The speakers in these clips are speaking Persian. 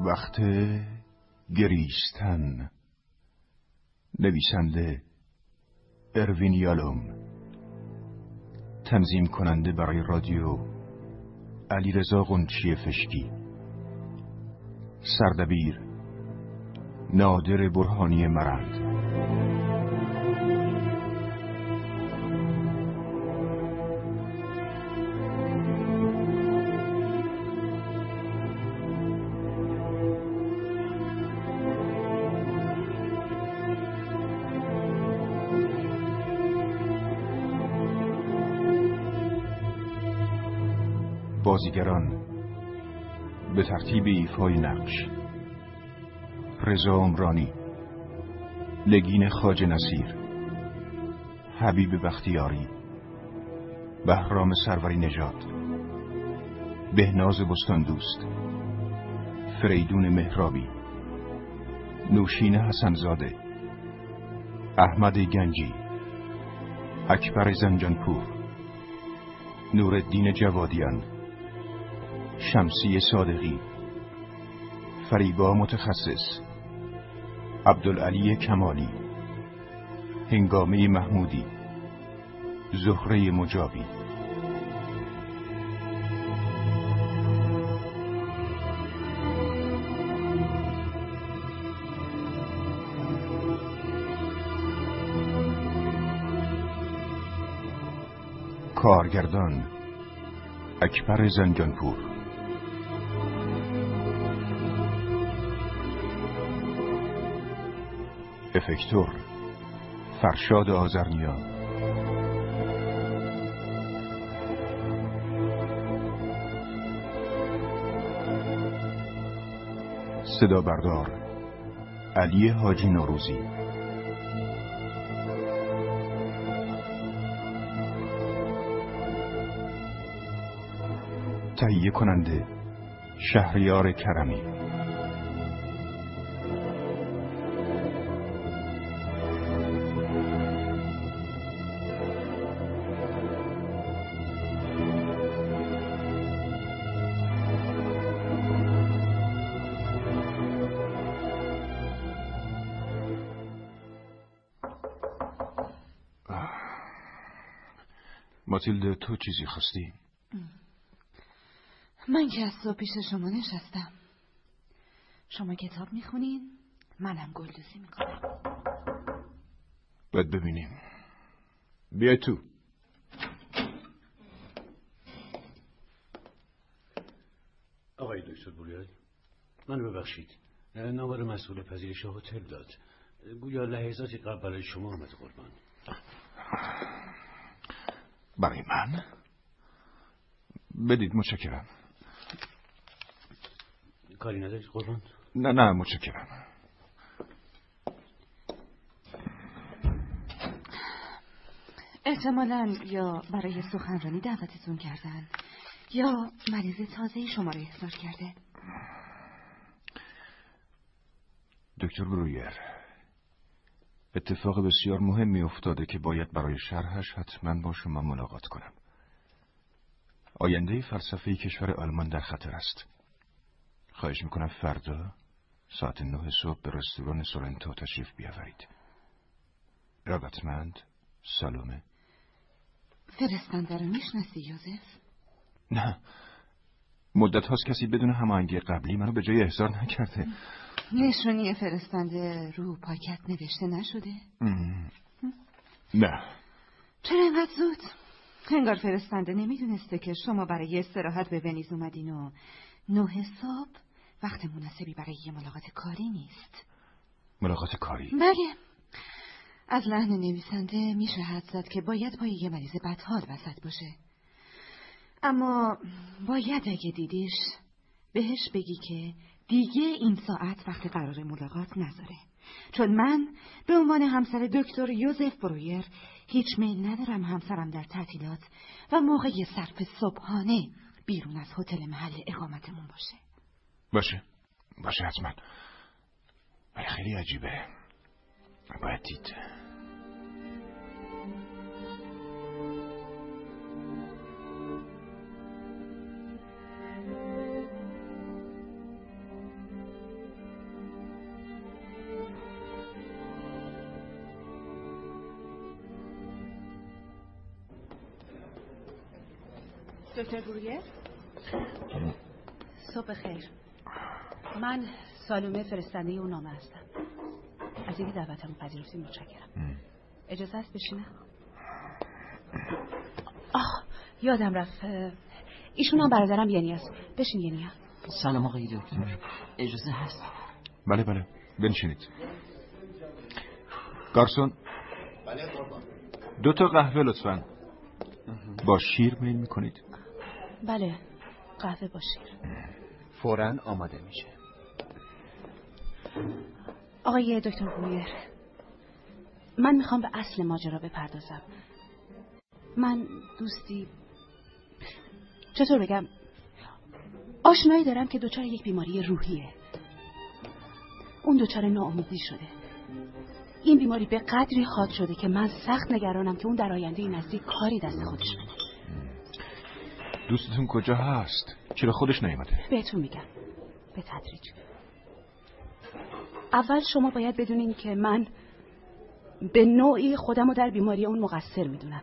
وقت گریستن. نویسنده اروین یالوم. تنظیم کننده برای رادیو علیرضا قنچی فشکی. سردبیر نادر برهانی مرند. بازیگران به ترتیب ایفای نقش: رضا عمرانی، لگین خواجه نصیر، حبیب بختیاری، بهرام سروری نژاد، بهناز بستاندوست، فریدون مهرابی، نوشین حسنزاده، احمد گنجی، اکبر زنجانپور، نورالدین جوادیان، شمسی صادقی، فریبا متخصص، عبدالعلی کمالی، هنگامه محمودی، زهره مجابی. کارگردان اکبر زنجانپور. افکتور فرشاد آذرنیا. صدا بردار علی حاجی نوروزی. تهیه کننده شهریار کرمی. ماتیلده، تو چیزی خواستی؟ من که از صبح پیش شما نشستم. شما کتاب میخونین، منم گلدوزی میکنم. باید ببینیم. بیای تو. آقای دکتر بولیاد، منو ببخشید. نامور مسئول پذیرش هتل داد. گویا لحظاتی قبل برای شما آمد قربان. برای من؟ بدید، متشکرم. کاری ندارید قربان؟ نه متشکرم. احتمالاً یا برای سخنرانی دعوتتون کردن یا مریض تازه‌ای شما رو احضار کرده. دکتر برویر، اتفاق بسیار مهمی افتاده که باید برای شرحش حتما با شما ملاقات کنم. آینده فلسفه کشور آلمان در خطر است. خواهش میکنم فردا ساعت 9 صبح به رستوران سورنتو تشریف بیاورید. ارادتمند، سالومه. فرستنده رو میشناسی یوزف؟ نه، مدت هاست کسی بدون هماهنگی قبلی منو به جای احضار نکرده. نشونی فرستنده رو پاکت نوشته نشده؟ نه. چرا اینقدر زود؟ انگار فرستنده نمیدونسته که شما برای استراحت به ونیز اومدین و 9 صبح وقت مناسبی برای یه ملاقات کاری نیست. ملاقات کاری؟ بله. از لحن نویسنده میشه حد زد که باید پای یه مریض بدحال وسط باشه. اما باید اگه دیدیش بهش بگی که دیگه این ساعت وقت قرار ملاقات نذاره. چون من به عنوان همسر دکتر یوزف برویر هیچ میل ندارم همسرم در تعطیلات و موقع صرف صبحانه بیرون از هتل محل اقامتمون باشه. باشه حتما. ولی خیلی عجیبه. باید دید. دکتر بروگر؟ صبح خیر. من سالومه فرستنده اون نامه هستم. از اینکه دعوتمو پذیرفتید متشکرم. اجازه است بشینم؟ یادم رفت، ایشون هم برادرم ینیاس. بشین ینیا. سلام آقای دکتر، اجازه هست؟ بله بله بنشینید. گارسون. بله قربان. 2 تا قهوه لطفاً. با شیر میل میکنید؟ بله قهوه با شیر. فوراً آماده میشه. آقای دکتر برویر، من میخوام به اصل ماجرا بپردازم. من دوستی، چطور بگم، آشنایی دارم که دچار یک بیماری روحیه. اون دچار ناامیدی شده. این بیماری به قدری حاد شده که من سخت نگرانم که اون در آینده نزدیک کاری دست خودش بده. دوستتون کجا هست؟ چرا خودش نیومده؟ بهتون میگم به تدریج. اول شما باید بدونین که من به نوعی خودمو در بیماری اون مقصر میدونم.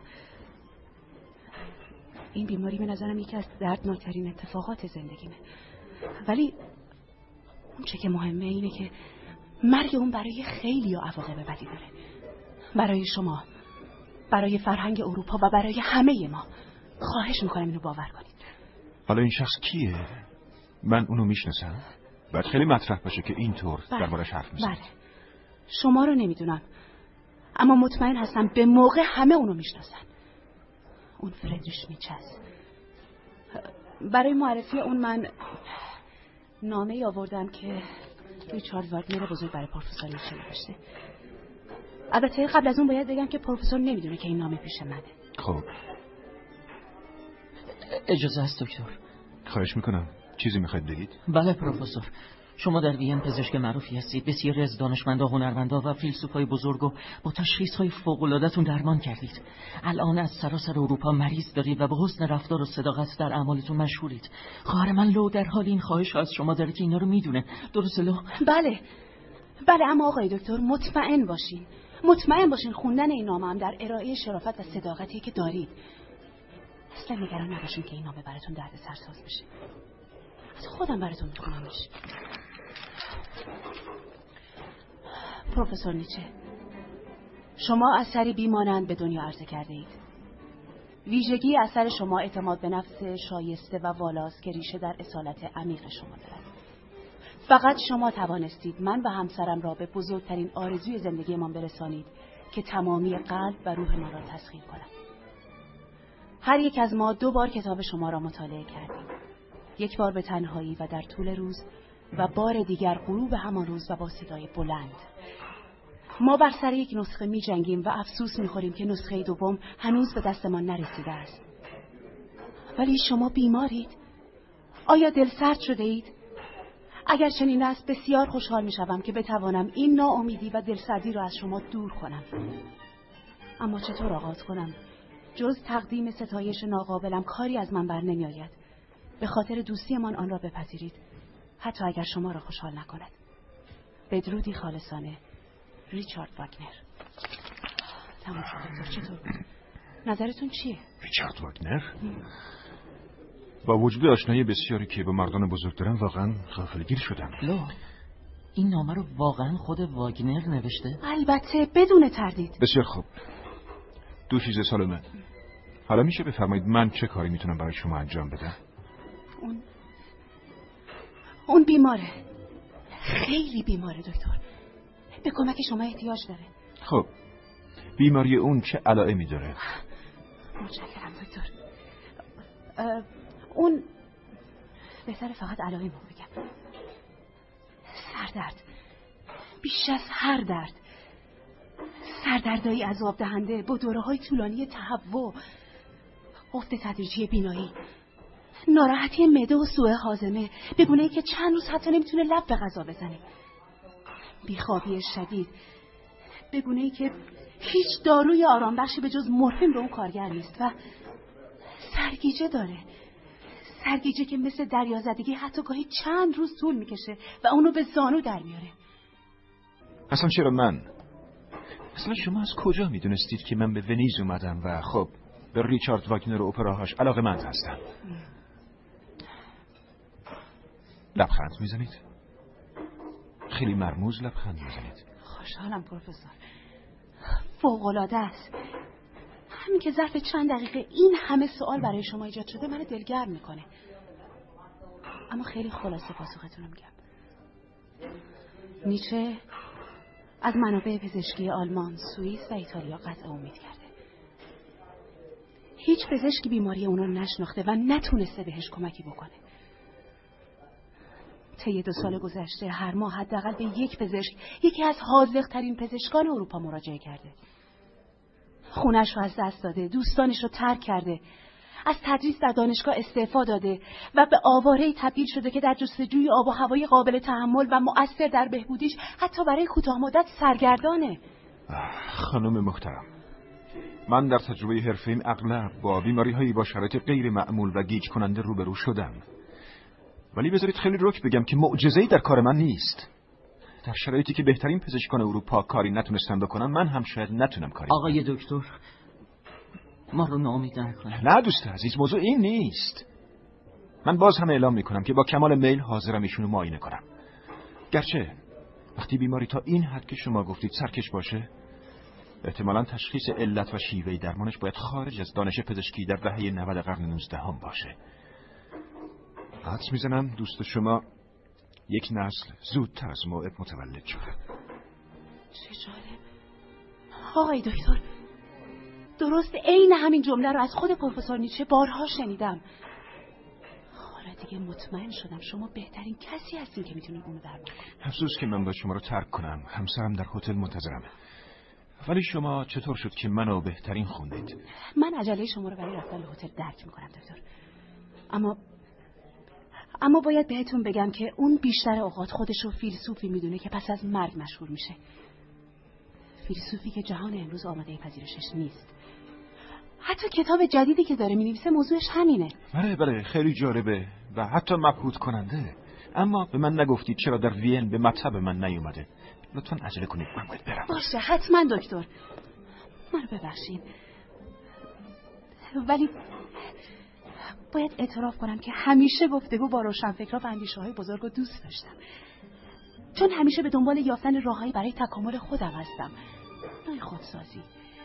این بیماری به نظرم یکی از دردناکترین اتفاقات زندگیمه، ولی اون چه که مهمه اینه که مرگ اون برای خیلی عواقب بدی داره. برای شما، برای فرهنگ اروپا و برای همه ما. خواهش میکنم اینو باور کنید. حالا این شخص کیه؟ من اونو میشناسم؟ باید خیلی مطرح باشه که اینطور دربارش حرف میزنید. بله. شما رو نمیدونم، اما مطمئن هستم به موقع همه اونو میشناسن. اون فردریش نیچه است. برای معرفی اون من نامه‌ای آوردم که ریچارد واگنر بزرگ برای پروفسور نیچه نوشته. البته قبل از اون باید بگم که پروفسور نمیدونه که این نامه پیش منه. خب اجازه است دکتر؟ خواهش میکنم. چیزی میخواید بگید؟ بله پروفسور، شما در وین پزشک معروفی هستید. بسیاری از دانشمندا، هنرمندا و فیلسوفای بزرگو با تشخیص‌های فوق‌العاده‌تون درمان کردید. الان از سراسر اروپا مریض دارید و به حسن رفتار و صداقت در اعمالتون مشهورید. خواهر من لو در حال این خواهش از شما داره که اینا رو میدونه. درسته لو؟ بله اما آقای دکتر مطمئن باشین خوندن این نامه هم در ارائه شرافت و صداقتی که دارید. اصلا نگران نباشین که این نامه براتون دردسر ساز بشه. از خودم براتون میخونمش. پروفسور نیچه، شما اثری بیمانند به دنیا عرضه کرده اید. ویژگی اثر شما اعتماد به نفس شایسته و والاست که ریشه در اصالت عمیق شما دارد. فقط شما توانستید من و همسرم را به بزرگترین آرزوی زندگیمان برسانید که تمامی قلب و روح ما را تسخیر کند. هر یک از ما 2 بار کتاب شما را مطالعه کردیم. 1 بار به تنهایی و در طول روز و بار دیگر غروب همان روز و با صدای بلند. ما بر سر یک نسخه می جنگیم و افسوس می خوریم که نسخه دوم هنوز به دستمان نرسیده است. ولی شما بیمارید؟ آیا دلسرد شده اید؟ اگر چنین است بسیار خوشحال می شوم که بتوانم این ناامیدی و دلسردی را از شما دور کنم. اما چطور آغاز کنم؟ جز تقدیم ستایش ناقابلم کاری از من بر نمی آید. به خاطر دوستیمان آن را بپذیرید، حتی اگر شما را خوشحال نکند. بدرودی خالصانه، ریچارد واگنر. تمام شد دکتر، چطور بود؟ نظرتون چیه؟ ریچارد واگنر؟ با وجود آشنایی بسیاری که با مردان بزرگ دارم واقعا غافلگیر شدم. لو، این نامه رو واقعا خود واگنر نوشته؟ البته بدون تردید. بسیار خوب. 2 چیز سالومه. حالا میشه بفرمایید من چه کاری میتونم برای شما انجام بدم؟ اون بیماره، خیلی بیماره دکتر. به کمک شما احتیاج داره. خب بیماری اون چه علائمی داره؟ متشکرم دکتر. اون بهتره فقط علائم رو بگم. سردرد، بیش از هر درد، سردردایی عذاب دهنده با دوره‌های طولانی تهوع، افت تدریجی بینایی، ناراحتی معده و سوء هاضمه به گونه‌ای که چند روز حتی نمیتونه لب به غذا بزنه، بیخوابی شدید به گونه‌ای که هیچ داروی آرامبخشی به جز مرفین به اون کارگر نیست و سرگیجه داره. سرگیجه که مثل دریازدگی حتی گاهی چند روز طول میکشه و اونو به زانو در میاره. اصلا چرا من؟ اصلا شما از کجا میدونستید که من به ونیز اومدم و خب به ریچارد واگنر و اپراهاش علاقه‌مند هستم. لبخند میزنید؟ خیلی مرموز لبخند میزنید. خوشحالم پروفسور. فوق‌العاده است. همین که ظرف چند دقیقه این همه سوال برای شما ایجاد شده منو دلگرم میکنه. اما خیلی خلاصه پاسختون رو میگم. نیچه از منابع پزشکی آلمان، سوئیس و ایتالیا قطع امید کرده. هیچ پزشکی بیماری اون رو نشناخته و نتونسته بهش کمکی بکنه. طی 2 سال گذشته هر ماه حداقل به یک پزشک، یکی از حاذق‌ترین پزشکان اروپا مراجعه کرده. خونش رو از دست داده، دوستانش رو ترک کرده، از تدریس در دانشگاه استعفا داده و به آواره‌ای تبدیل شده که در جستجوی آب و هوای قابل تحمل و مؤثر در بهبودیش حتی برای کوتاه مدت سرگردانه. خانم محترم، من در تجربه حرفه‌ایم اغلب با بیماری‌هایی با شرایط غیر معمول و گیج کننده روبرو شدم. ولی بذارید خیلی رک بگم که معجزه‌ای در کار من نیست. در شرایطی که بهترین پزشکان اروپا کاری نتونستن بکنن، من هم شاید نتونم کاری بکنم. آقای دکتر، ما رو ناامید نکنید. نه دوست عزیز، موضوع این نیست. من باز هم اعلام میکنم که با کمال میل حاضرم ایشونو معاینه کنم. گرچه وقتی بیماری تا این حد که شما گفتید سرکش باشه، احتمالاً تشخیص علت و شیوه درمانش باید خارج از دانش پزشکی در دهه 90 قرن 19 هم باشه. حدس میزنم دوست شما یک نسل زودتر از موعد متولد شده. چه جالب. آقای دکتر، درست عین همین جمله رو از خود پروفسور نیچه بارها شنیدم. حالا دیگه مطمئن شدم شما بهترین کسی هستین که میتونید اونو درمان کنید. افسوس که من باید شما رو ترک کنم. همسرم در هتل منتظرمه. ولی شما چطور شد که منو بهترین خوندید؟ من عجله شما رو برای رفتن به هتل درک میکنم دکتر. اما باید بهتون بگم که اون بیشتر اوقات خودشو فیلسوفی میدونه که پس از مرگ مشهور میشه. فیلسوفی که جهان امروز آماده پذیرشش نیست. حتی کتاب جدیدی که داره مینویسه موضوعش همینه. بله خیلی جالبه و حتی مبهوت کننده. اما به من نگفتید چرا در وین به مطب من نیومده. لطفاً عجله کنید، من باید برم. باشه حتما دکتر. منو ببخشید، ولی باید اعتراف کنم که همیشه گفتگو با روشنفکرها و اندیشه‌های بزرگ رو دوست داشتم، چون همیشه به دنبال یافتن راههایی برای تکامل خودم هستم، نه خودسازی.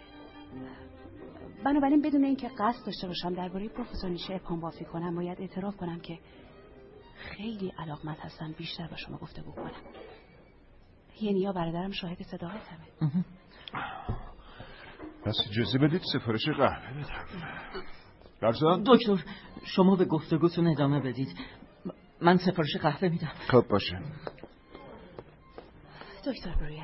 بنابراین بدون اینکه قصد داشته باشم درباره پروفسور نیچه ابهام بافی کنم، باید اعتراف کنم که خیلی علاقمند هستم بیشتر با شما گفتگو کنم. ینیا برادرم شاهد صداقتمه. پس اجازه بدید سفارش قهوه بدم. برزان؟ دکتر، شما به گفتگوتون ادامه بدید. من سفارش قهوه میدم. خب باشه. دکتر برویر،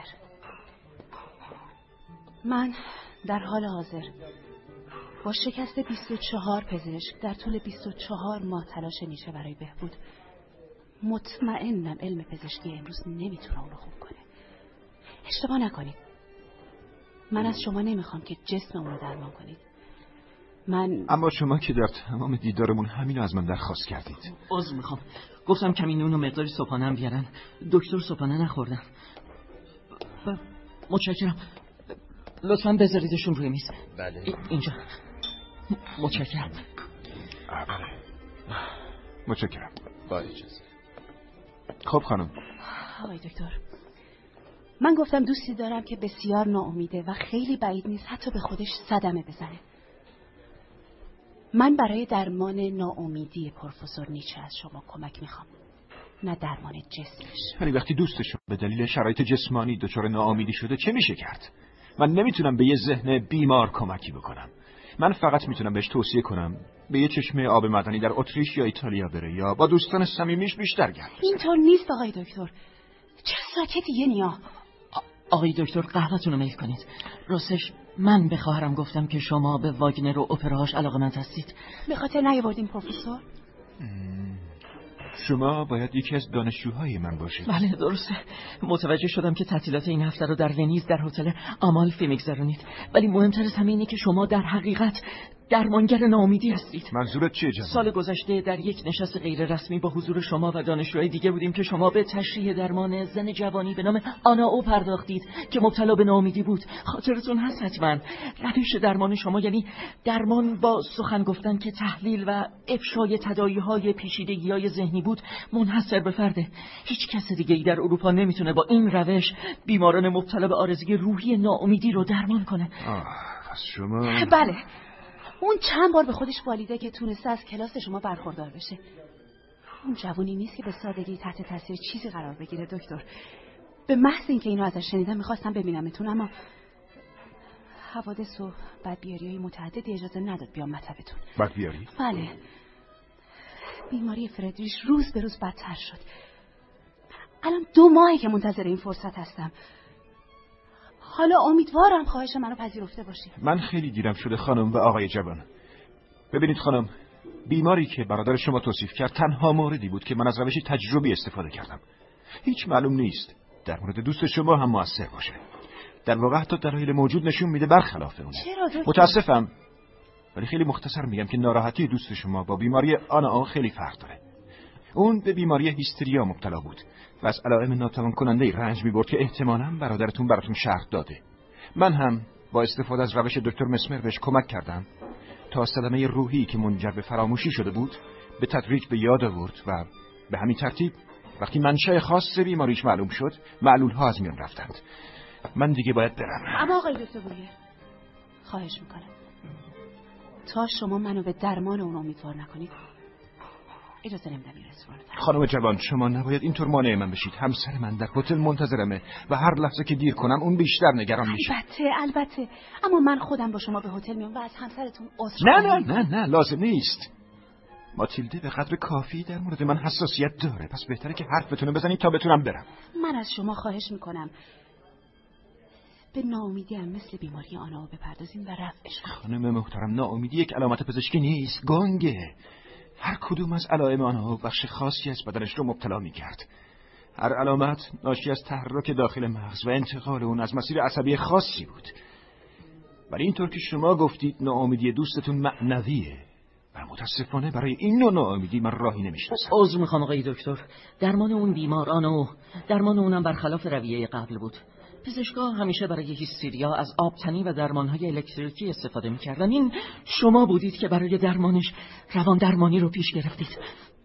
من در حال حاضر با شکست 24 پزشک در طول 24 ماه تلاش نیچه برای بهبود، مطمئنم علم پزشکی امروز نمیتونه اون رو خوب کنه. اشتباه نکنید، من از شما نمیخوام که جسم اون رو درمان کنید. اما شما که در تمام دیدارمون همین از من درخواست کردید. عذر میخوام، گفتم کمی نون و مقداری صبحانه هم بیارن. دکتر صبحانه نخوردن. متشکرم، لطفاً بذاریدشون روی میز. بله. اینجا. متشکرم. بله. متشکرم. با اجازه. خب خانم. آقای دکتر، من گفتم دوستی دارم که بسیار ناامیده و خیلی بعید نیست حتی به خودش صدمه بزنه. من برای درمان ناامیدی پروفسور نیچه از شما کمک میخوام، نه درمان جسمش. ولی وقتی دوستشون به دلیل شرایط جسمانی دچار ناامیدی شده چه میشه کرد؟ من نمیتونم به یه ذهن بیمار کمکی بکنم. من فقط میتونم بهش توصیه کنم به یه چشمه آب معدنی در اتریش یا ایتالیا بره یا با دوستان صمیمیش بیشتر گرد بزنه. اینطور نیست آقای دکتر. چه ساکتی ینیا. آقای دکتر قهوه‌تون رو میل کنید. راستش من به خواهرم گفتم که شما به واگنر و اپراهاش علاقه‌مند هستید. به خاطر نیاوردین پروفسور؟ شما باید یکی از دانشجوهای من باشید. بله درسته. متوجه شدم که تعطیلات این هفته رو در ونیز در هتل آمالفی میگذرونید، ولی مهمتر از همه اینه که شما در حقیقت درمانگر ناامیدی هستید. منظورت چیه جناب؟ سال گذشته در یک نشست غیر رسمی با حضور شما و دانشجوهای دیگه بودیم که شما به تشریح درمان زن جوانی به نام آنا او پرداختید که مبتلا به ناامیدی بود. خاطرتون هست حتما. روش درمان شما یعنی درمان با سخن گفتن که تحلیل و افشای تداعی‌های پیچیدگی‌های ذهنی بود منحصر به فرده. هیچ کس دیگه‌ای در اروپا نمیتونه با این روش بیماران مبتلا به عارضه روحی ناامیدی رو درمان کنه. پس شما... بله، اون چند بار به خودش بالیده که تونسته از کلاس شما برخوردار بشه. اون جوونی نیست که به سادگی تحت تاثیر چیزی قرار بگیره دکتر. به محض اینکه اینو ازش شنیدم میخواستم ببینمتون، اما حوادث و بدبیاری‌های متعددی اجازه نداد بیام مطبتون. بدبیاری؟ بله، بیماری فردریش روز به روز بدتر شد. الان 2 ماهه که منتظر این فرصت هستم. حالا امیدوارم خواهش منو پذیرفته باشی. من خیلی دیرم شده خانم و آقای جوان. ببینید خانم، بیماری که برادر شما توصیف کرد تنها موردی بود که من از روش تجربی استفاده کردم. هیچ معلوم نیست در مورد دوست شما هم موثر باشه. در واقع حتی دلایل موجود نشون میده برخلاف اونه. چرا؟ متاسفم، ولی خیلی مختصر میگم که ناراحتی دوست شما با بیماری آنا خیلی فرق داره. اون به بیماری هیستریا مبتلا بود و از علائم ناتوان کننده رنج میبرد که احتمالاً برادرتون براتون شرح داده. من هم با استفاده از روش دکتر مسمر بهش کمک کردم تا صدمه روحی که منجر به فراموشی شده بود به تدریج به یاد آورد و به همین ترتیب وقتی منشأ خاص بیماریش معلوم شد، معلول‌ها از میان رفتند. من دیگه باید برم. اما آقای دکتر بورگر، خواهش میکنم تا شما منو به درمان اون امیدوار نکنید اجازه نمیدم این رستوران رو. خانم جوان، شما نباید اینطور مانع من بشید. همسر من در هتل منتظرمه و هر لحظه که دیر کنم اون بیشتر نگران میشه. البته اما من خودم با شما به هتل میام و از همسرتون عذرخواهی. نه لازم نیست. ماتیلده به قدر کافی در مورد من حساسیت داره، پس بهتره که حرف بتونه بزنید تا بتونم برم. من از شما خواهش میکنم به ناامیدی هم مثل بیماری آنا بپردازیم و رفعش کنیم. خانم محترم، ناامیدی یک علامت پزشکی نیست، گنگه. هر کدوم از علائم آنها بخش خاصی از بدنش رو مبتلا می‌کرد. هر علامت ناشی از تحرک داخل مغز و انتقال اون از مسیر عصبی خاصی بود. ولی اینطور که شما گفتید ناامیدی دوستتون معنویه و متاسفانه برای این نوع ناامیدی من راهی نمی‌شناسم. عذر می‌خوام آقای دکتر. درمان اون بیمار درمان اونم برخلاف رویه قبل بود. پزشکا همیشه برای هیستریا از آبتنی و درمانهای الکتریکی استفاده می‌کردن. این شما بودید که برای درمانش روان درمانی رو پیش گرفتید.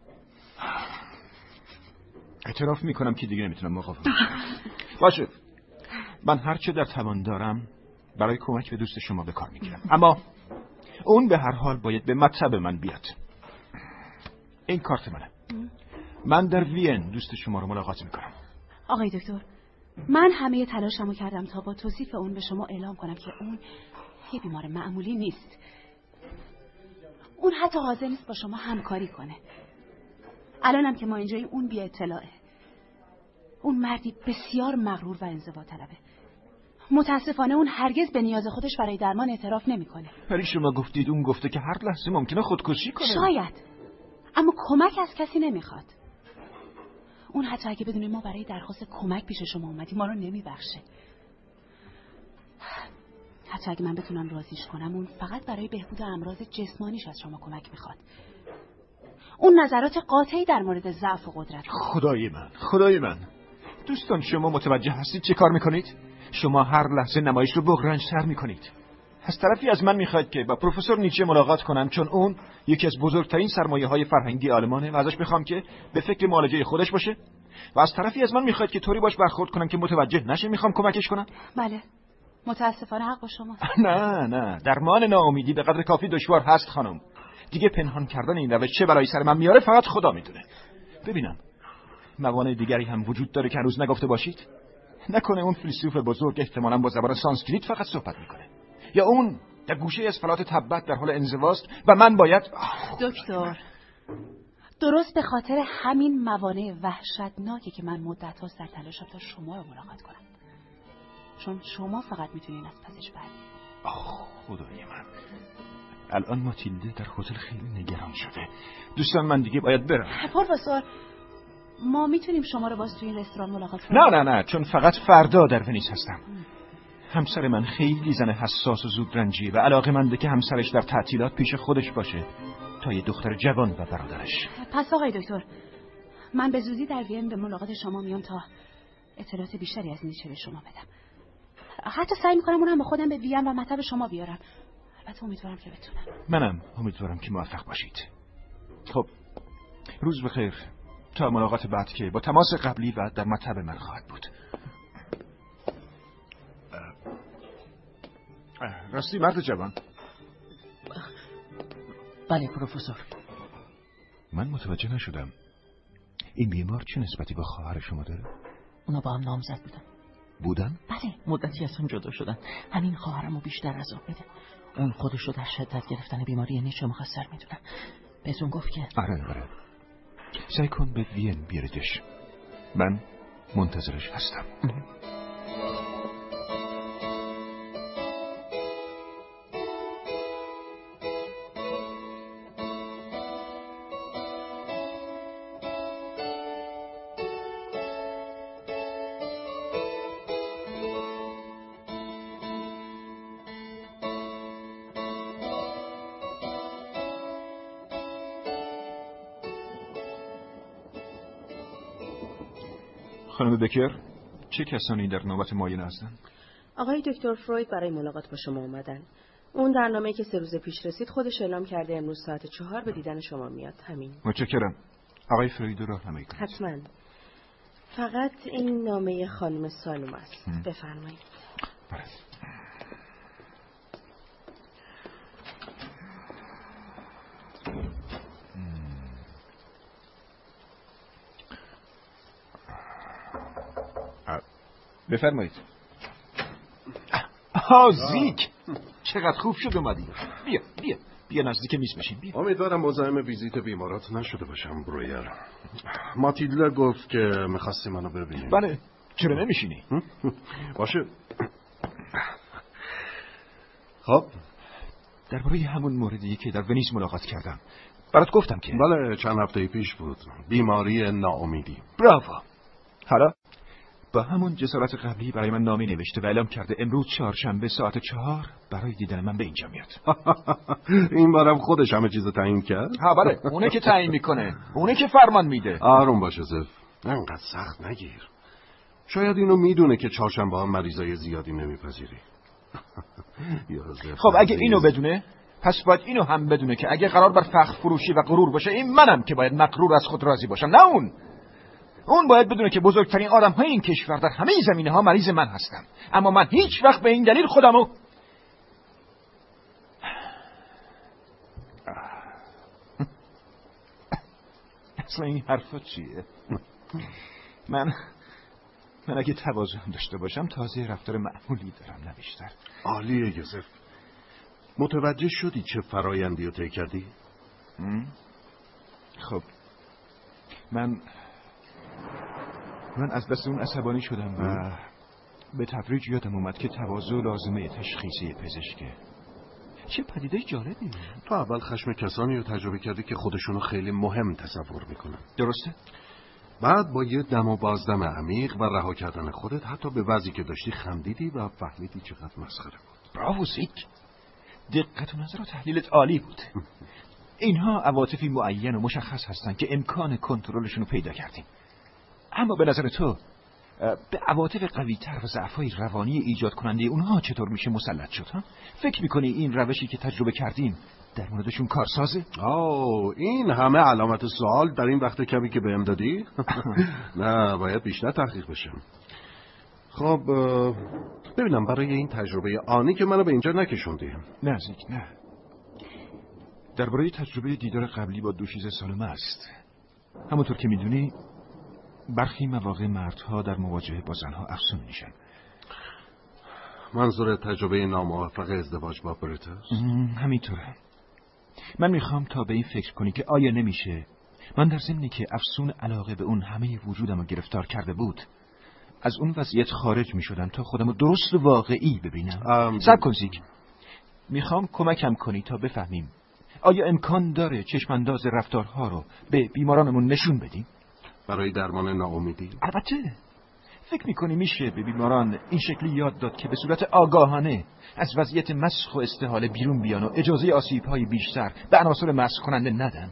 اعتراف می‌کنم که دیگه نمیتونم مقاومت کنم. باشه، من هر چه در توان دارم برای کمک به دوست شما به کار می‌گیرم، اما اون به هر حال باید به مطب من بیاد. این کارت منه. من در وین دوست شما رو ملاقات می‌کنم. آقای دکتر، من همه تلاشمو کردم تا با توصیف اون به شما اعلام کنم که اون یه بیمار معمولی نیست. اون حتی حاضر نیست با شما همکاری کنه. الانم که ما اینجایی اون بی اطلاعه. اون مردی بسیار مغرور و انزوا طلبه. متاسفانه اون هرگز به نیاز خودش برای درمان اعتراف نمیکنه. ولی شما گفتید اون گفته که هر لحظه ممکنه خودکشی کنه. شاید، اما کمک از کسی نمیخواد. اون حتی اگه بدونه ما برای درخواست کمک پیش شما اومدیم ما رو نمیبخشه. حتی اگه من بتونم راضیش کنم اون فقط برای بهبود امراض جسمانیش از شما کمک میخواد. اون نظرات قاطعی در مورد ضعف و قدرت. خدای من دوستان، شما متوجه هستید چه کار میکنید؟ شما هر لحظه نمایش رو بغرنج تر میکنید. از طرفی از من میخواید که با پروفسور نیچه ملاقات کنم چون اون یکی از بزرگترین سرمایه‌های فرهنگی آلمانه و ازش بخوام که به فکر معالجه خودش باشه، و از طرفی از من میخواید که طوری باش برخورد کنم که متوجه نشه میخوام کمکش کنم. بله، متاسفانه حق با شماست. نه، درمان ناامیدی به قدر کافی دشوار هست خانم. دیگه پنهان کردن این روش چه بلایی سر من میاره فقط خدا میدونه. ببینم موانع دیگری هم وجود داره که هنوز نگفته باشید؟ نکنه اون فیلسوف بزرگ احتمالاً با زبان سانسکریت فقط صحبت میکنه، یا اون در گوشه از فلات تبت در حال انزواست و من باید... دکتر، درست به خاطر همین موانع وحشتناکی که من مدت هاست در تلاشم تا شما رو ملاقات کنم، چون شما فقط میتونین از پسش برید. خدای من، الان ماتیلده در هتل خیلی نگران شده. دوستان من دیگه باید برم. پروفسور، ما میتونیم شما رو باز تو این رستوران ملاقات کنیم؟ نه، چون فقط فردا در ونیز هستم. همسر من خیلی زن حساس و زودرنجیه و علاقه‌منده که همسرش در تعطیلات پیش خودش باشه تا یه دختر جوان و برادرش. پس آقای دکتر، من به زودی در وین به ملاقات شما میام تا اطلاعات بیشتری از نیچه به شما بدم. حتی سعی میکنم اونم با خودم به وین و مطب شما بیارم. البته امیدوارم که بتونم. منم امیدوارم که موفق باشید. خب روز بخیر، تا ملاقات بعد که با تماس قبلی و در مطب من خواهد بود. راستی مرد جوان؟ بله پروفسور. من متوجه نشدم این بیمار چه نسبتی با خواهر شما داره؟ اونا با هم نامزد بودن؟ بله، مدتی از هم جدا شدن. همین خواهرمو بیشتر عذاب بده. اون خودشو در شدت گرفتن بیماری نیچه مقصر میدونه. بهتون گفت که آره سعی کن به وین بیاریدش. من منتظرش هستم. خانم بکر، چه کسانی در نوبت معاینه هستند؟ آقای دکتر فروید برای ملاقات با شما اومدن. اون در نامه‌ای که 3 روز پیش رسید خودش اعلام کرده امروز ساعت 4 به دیدن شما میاد. همین. متشکرم. آقای فروید رو راهنمایی کنید. حتما. فقط این نامه خانم سالوم است. بفرمایید. بله. بفرمایید. زیک، چقدر خوب شد اومدی. بیا نزدیک میز بشین. بیا. امیدوارم مزاحم ویزیت بیمارات نشده باشم برویر. ماتیلدا گفت که می‌خواستی منو ببینی. بله، چرا نمیشینی؟ باشه. خب درباره همون موردی که در ونیز ملاقات کردم برات گفتم که بله، چند هفته پیش بود. بیماری ناامیدی. براو. حالا با همون جسارت قبلی برای من نامه نوشته و اعلام کرده امروز چهارشنبه ساعت 4 برای دیدن من به اینجا میاد. این بارم خودش همه چیزو تعیین کرد؟ ها بله، اونه که تعیین میکنه، اونه که فرمان میده. آروم باش زف، انقدر سخت نگیر. شاید اینو میدونه که چهارشنبه ها مریضای زیادی نمیپذیری. خب اگه اینو بدونه، پس باید اینو هم بدونه که اگه قرار بر فخر فروشی و غرور باشه، این منم که باید مغرور از خود راضی باشم، نه اون باید بدونه که بزرگترین آدم‌های این کشور در همه زمینه‌ها مریض من هستن، اما من هیچ وقت به این دلیل خودمو اصلا این حرفا چیه؟ من اگه تواضع داشته باشم تازه رفتار معمولی دارم، نه بیشتر. عالیه یوسف. متوجه شدی چه فرایندی رو طی کردی؟ خب من از دست اون عصبانی شدم و به تدریج یادم اومد که تواضع لازمه تشخیصی پزشکه. چه پدیده جالبی. تو اول خشم کسانی رو تجربه کردی که خودشونو خیلی مهم تصور میکنن، درسته؟ بعد با یه دم و بازدم عمیق و رها کردن خودت حتی به وضعی که داشتی خندیدی و فهمیدی چقدر مسخره بود. براو زیک، دقت و نظر و تحلیلت عالی بود. اینها عواطفی معین و مشخص هستن که امکان کنترلشون رو پیدا کردیم. اما به نظر تو به عواطف قوی‌تر و ضعف‌های روانی ایجاد کننده اونها چطور میشه مسلط شد؟ ها؟ فکر میکنی این روشی که تجربه کردیم در موردشون کارسازه؟ این همه علامت سوال در این وقت کمی که بهم دادی؟ نه، باید بیشتر تحقیق بشه. خب ببینم، برای این تجربه آنی که منو به اینجا نکشوندی. نه زیک، نه. درباره تجربه دیدار قبلی با دوشیزه سالومه است. همونطور که میدونی برخی مواقع مردها در مواجهه با زنها افسون میشن. منظور تجربه ناموفق ازدواج با بریتاس؟ همینطوره. من میخوام تا به این فکر کنی که آیا نمیشه من در ضمنی که افسون علاقه به اون همه وجودم رو گرفتار کرده بود از اون وضعیت خارج میشدم تا خودم رو درست و واقعی ببینم. صبر کن زیک، میخوام کمکم کنی تا بفهمیم آیا امکان داره چشمانداز رفتارها رو به بیمارانمون نشون بدیم؟ برای درمان ناامیدی؟ البته. فکر میکنی میشه به بیماران این شکلی یاد داد که به صورت آگاهانه از وضعیت مسخ و استحاله بیرون بیان و اجازه آسیب‌های بیشتر به عناصر مسخ کننده ندن؟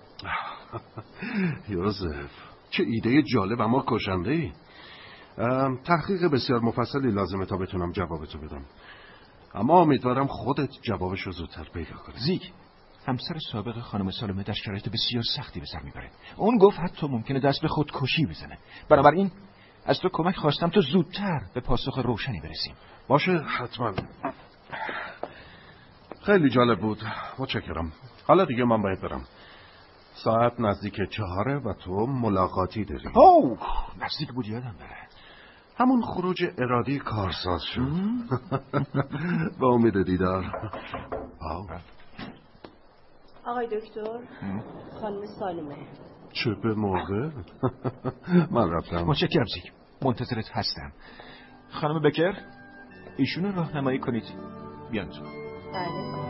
یوزف، چه ایده جالب اما کشنده ای. تحقیق بسیار مفصلی لازمه تا بتونم جوابتو بدم، اما امیدوارم خودت جوابشو زودتر پیدا کنی. زیگ، همسر سابق خانم سالمه در شرایط بسیار سختی به سر میبره. اون گفت حتی ممکنه دست به خودکشی بزنه. بنابراین از تو کمک خواستم تا زودتر به پاسخ روشنی برسیم. باشه، حتما. خیلی جالب بود، متشکرم. حالا دیگه من باید برم. ساعت نزدیک 4 و تو ملاقاتی داری. اوه، نزدیک بود یادم بره. همون خروج ارادی کارساز شد. با امید دیدار. آقای دکتر، خانم سالمه. چه به موقع؟ من رفتم. متشکرم زیگ، منتظرت هستم. خانم بکر، ایشونو راهنمایی کنید بیان تو. بله.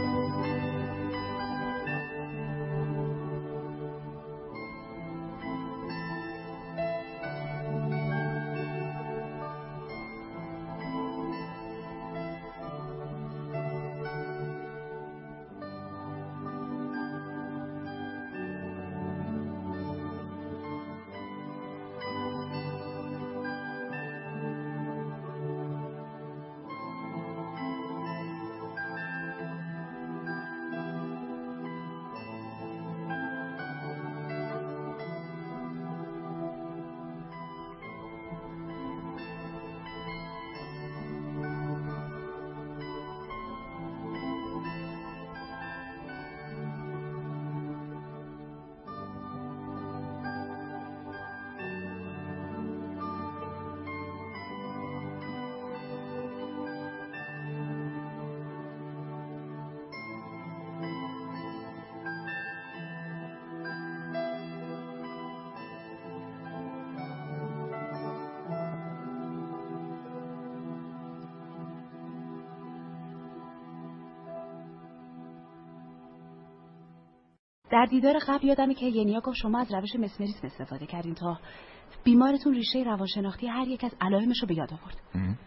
در دیدار قبل یادمه که ینیا گفت شما از روش مسمریسم استفاده کردین تا بیمارتون ریشه روانشناختی هر یک از علائمش رو به یاد آورد.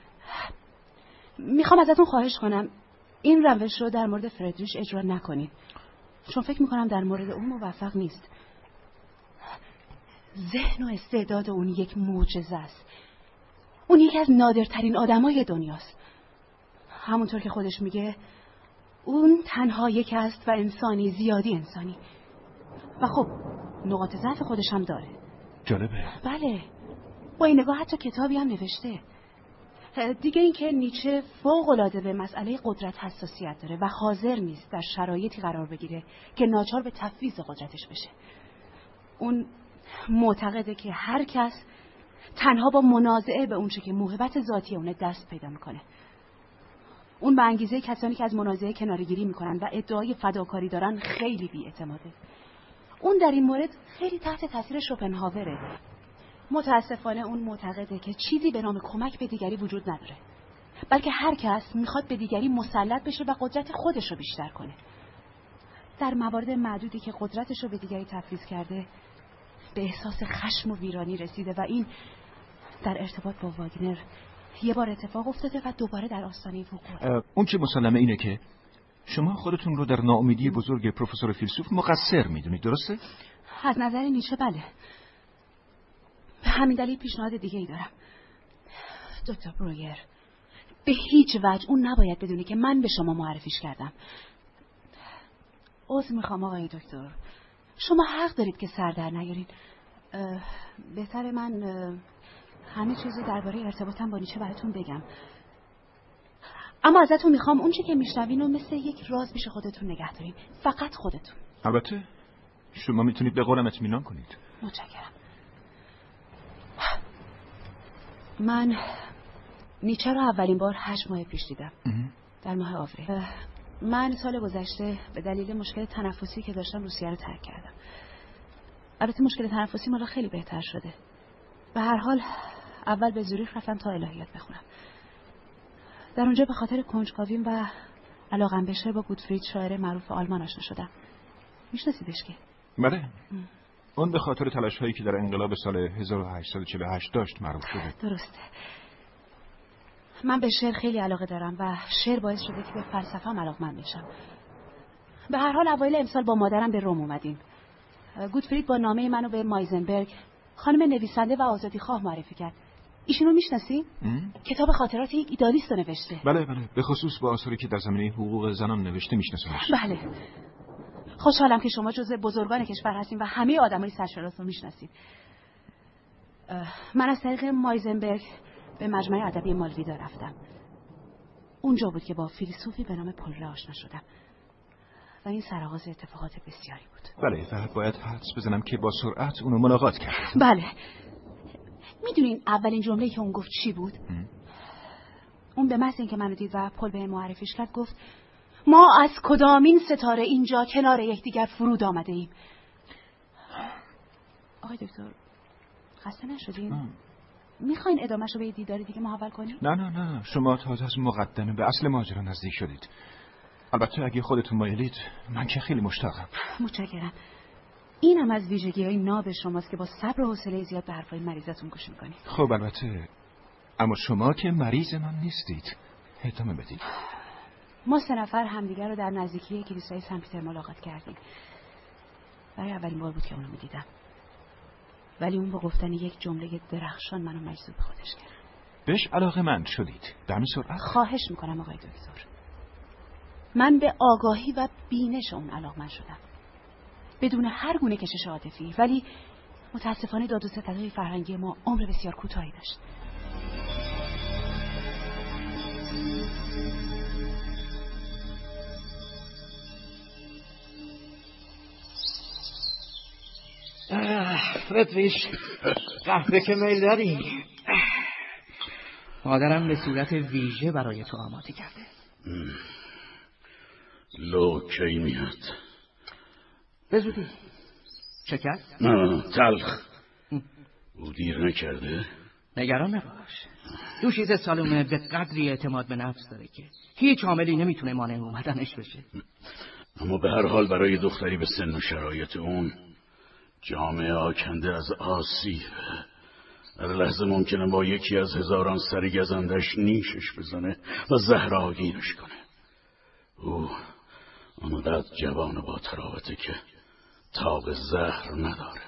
میخوام ازتون خواهش کنم این روش رو در مورد فردریش اجرا نکنین، چون فکر میکنم در مورد اون موفق نیست. ذهن و استعداد اون یک معجزه است. اون یکی از نادرترین آدمای دنیاست. همونطور که خودش میگه اون تنها یک است و انسانی زیادی انسانی. و خب نقاط ضعف خودش هم داره. جالبه. بله، با این نگاه حتی کتابی هم نوشته. دیگه این که نیچه فوق‌العاده به مسئله قدرت حساسیت داره و حاضر نیست در شرایطی قرار بگیره که ناچار به تفویض قدرتش بشه. اون معتقده که هر کس تنها با منازعه به اونچه که موهبت ذاتی اونه دست پیدا میکنه. اون به انگیزه کسانی که از منازعه کناره‌گیری میکنن و ادعای فداکاری دارن خیلی بی‌اعتماده. اون در این مورد خیلی تحت تاثیر شوپنهاوره. متاسفانه اون معتقده که چیزی به نام کمک به دیگری وجود نداره، بلکه هر کس میخواد به دیگری مسلط بشه و قدرت خودش رو بیشتر کنه. در موارد معدودی که قدرتش رو به دیگری تفویض کرده به احساس خشم و ویرانی رسیده و این در ارتباط با واگنر یه بار اتفاق افتاده و دوباره در آستانه وقوع. اون چه مسلمه اینه که شما خودتون رو در ناامیدی بزرگ پروفسور فیلسوف مقصر میدونید، درسته؟ از نظر نیچه بله. به همین دلیل پیشنهاد دیگه ای دارم. دکتر برویر، به هیچ وجه اون نباید بدونی که من به شما معرفیش کردم. عذر میخوام آقای دکتر، شما حق دارید که سر در نیارین. بهتره من همه چیزو درباره ارتباطم با نیچه براتون بگم، اما ازتون میخوام اون چی که میشنوین رو مثل یک راز پیش خودتون نگه دارین، فقط خودتون. البته شما میتونید به قولم اطمینان کنید. متشکرم. من نیچه رو اولین بار 8 ماه پیش دیدم، در ماه آوریل. من سال گذشته به دلیل مشکل تنفسی که داشتم روسیه رو ترک کردم. البته مشکل تنفسی مالا خیلی بهتر شده. به هر حال اول به زوریخ رفتم تا الهیات بخونم. در اونجا به خاطر کنجکاویم و علاقم به شعر با گوتفرید شاعر معروف آلمان آشنا شدم. میشناسیدش که؟ بله. اون به خاطر تلاش‌هایی که در انقلاب سال 1848 داشت معروف شده. درسته. من به شعر خیلی علاقه دارم و شعر باعث شده که به فلسفه‌ام علاقه‌مند بشم. به هر حال اوایل امسال با مادرم به روم اومدیم. گوتفرید با نامه منو به مایزنبرگ، خانم نویسنده و آزادیخواه، معرفی کرد. ایشونو میشناسی؟ کتاب خاطرات یک ایدالیست رو نوشته. بله، به خصوص با آثاری که در زمینه حقوق زنان نوشته میشناسمش. بله. خوشحالم که شما جزو بزرگان کشور هستین و همه آدمای سرشناس رو میشناسید. من از طریق مایزنبرگ به مجمع ادبی مالویدا رفتم. اونجا بود که با فیلسوفی به نام پل آشنا شدم و این سرآغاز اتفاقات بسیاری بود. بله، و باید حدس بزنم که با سرعت اونو ملاقات کرد. بله. میدونین اولین جمله‌ای که اون گفت چی بود؟ اون به محض اینکه منو دید و پل به معرفیش کرد گفت ما از کدامین ستاره اینجا کنار یکدیگر فرود آمده ایم. آقای دکتر خسته نشدین؟ میخواین ادامه‌شو به دیداری دیگه محول کنیم؟ نه، شما تازه از مقدمه به اصل ماجرا نزدیک شدید. البته اگه خودتون مایلید من که خیلی مشتاقم. متشکرم. اینم از ویژگی‌های ناب شماست که با صبر و حوصله زیاد به حرفای مریضتون گوش میکنید. خب البته، اما شما که مریض من نیستید. ادامه بدید. ما 3 نفر همدیگر رو در نزدیکی کلیسای سن پیتر ملاقات کردیم. برای اولین بار بود که اونو میدیدم. ولی اون با گفتن یک جمله درخشان منو مجذوب خودش کرد. بهش علاقه‌مند شدید؟ در این سرعت؟ خواهش میکنم آقای دکتر. من به آگاهی و بینش اون علاقه‌مند شدم. بدون هر گونه کشش عاطفی، ولی متاسفانه داد و ستدهای فرهنگی ما عمر بسیار کوتاهی داشت. فردریش، قهوه که میل داری؟ مادرم به صورت ویژه برای تو آماده کرده. لو کی میاد؟ به زودی. شکر؟ نه، تلخ. او دیر نکرده؟ نگران نباش. دوشیزه سالومه به قدری اعتماد به نفس داره که هیچ عاملی نمیتونه مانع اومدنش بشه. اما به هر حال برای دختری به سن و شرایط اون، جامعه آکنده از آسیبه. هر لحظه ممکنه با یکی از هزاران سرگزندش نیشش بزنه و زهر آگینش کنه. او اونقدر جوان و با تراوته که تاب زهر نداره.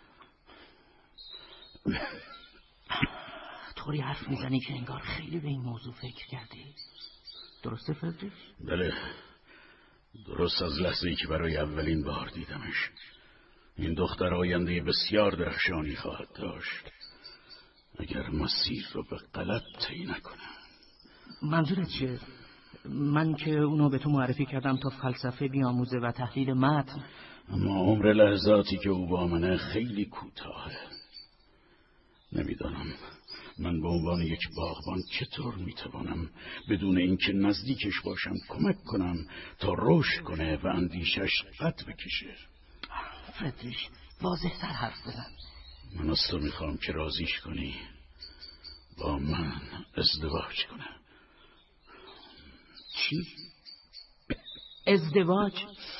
طوری حرف میزنی که انگار خیلی به این موضوع فکر کردی. درسته فردریش؟ بله، درست از لحظه‌ای که برای اولین بار دیدمش. این دختر آینده بسیار درخشانی خواهد داشت اگر مسیر رو به غلط طی نکنه. منظورت چیه؟ من که اونو به تو معرفی کردم تا فلسفه بیاموزه و تحلیل متن. اما عمر لحظاتی که او با منه خیلی کوتاهه. نمیدانم من به عنوان یک باغبان چطور میتوانم بدون اینکه نزدیکش باشم کمک کنم تا رشد کنه و اندیشش قد بکشه. فردریش، واضح تر حرف بزن. من از تو میخوام که راضیش کنی با من ازدواج کنه. چی؟ ازدواج؟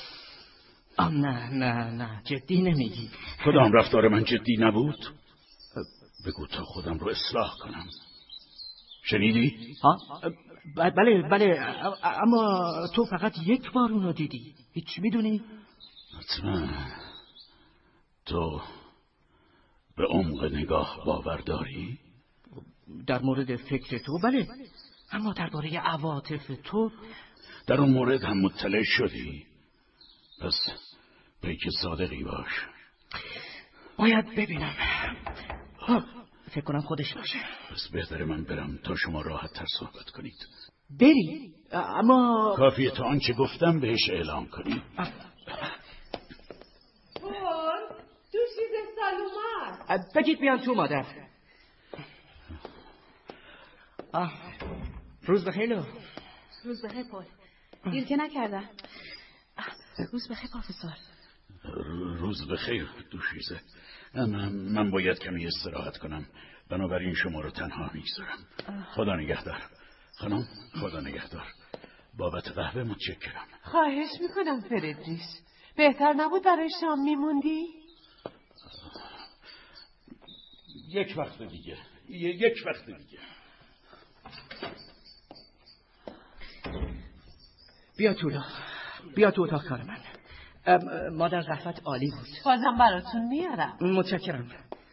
نه جدی نمیگی؟ کدام رفتار من جدی نبود؟ بگو تا خودم رو اصلاح کنم. شنیدی؟ ها؟ بله اما تو فقط یک بار اونو دیدی. هیچ میدونی؟ حتما. تو به عمق نگاه باور داری؟ در مورد فکر تو بله، اما درباره عواطف تو در اون مورد هم مطلع شدی؟ پس پیک صادقی باش. باید ببینم. فکر کنم خودش باشه. پس بهتره من برم تا شما راحت تر صحبت کنید. بری؟ اما کافیه تا آنچه گفتم بهش اعلام کنی. بگید بیان تو مادر. روز بخیر. روز بخیر پل. دیر که نکردن. روز بخیر پروفسور. روز بخیر دوشیزه. من باید کمی استراحت کنم، بنابراین شما رو تنها میگذارم. خدا نگهدار خانم. خدا نگهدار. بابت قهوه متشکرم. خواهش میکنم فردریش. بهتر نبود برای شام میموندی؟ یک وقت دیگه. یک وقت دیگه. بیا تو اتاق کار من. مادر زحمت عالی بود. بازم براتون میارم. متشکرم.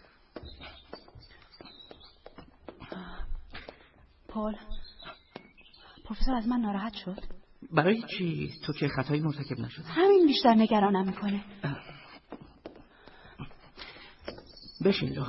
پروفسور از من ناراحت شد. برای چی؟ تو که خطایی مرتکب نشد. همین بیشتر نگرانم میکنه. بشین لو.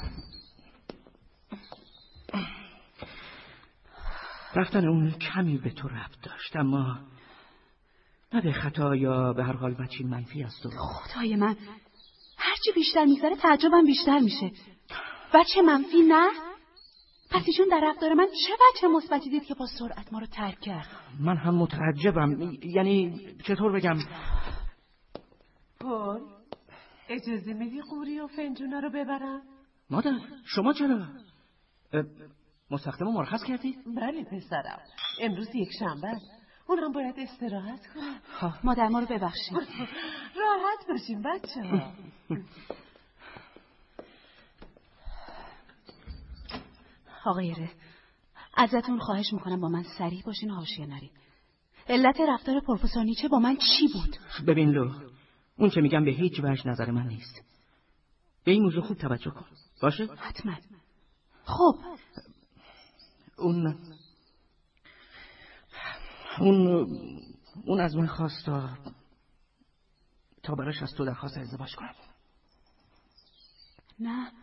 رفتن اون کمی به تو ربط داشت، اما نه به خطا یا به هر حال بچی منفی از تو. خدای من، هرچی بیشتر میگذره تعجبم بیشتر میشه. بچه منفی نه؟ پس ایشون در رفتار من چه بچه مثبتی دید که با سرعت ما رو ترک کرد؟ من هم متعجبم. یعنی چطور بگم؟ پول، اجازه میدی قوری و فنجونا رو ببرم؟ مادر شما چرا؟ مستخدم رو مرخص کردی؟ بله پسرم، امروز یک شنبه است. اونم باید استراحت کنه. مادر ما رو ببخشید. راحت باشین بچه ها. آقای ره، ازتون خواهش میکنم با من صریح باشین و حاشیه نرین. علت رفتار پروفسور نیچه با من چی بود؟ ببین لو، اون که میگم به هیچ وجه نظر من نیست. به این موضوع خوب توجه کن. باشه؟ حتما. خب اون از من خواست تا براش از تو درخواست ازدواج کنم. نه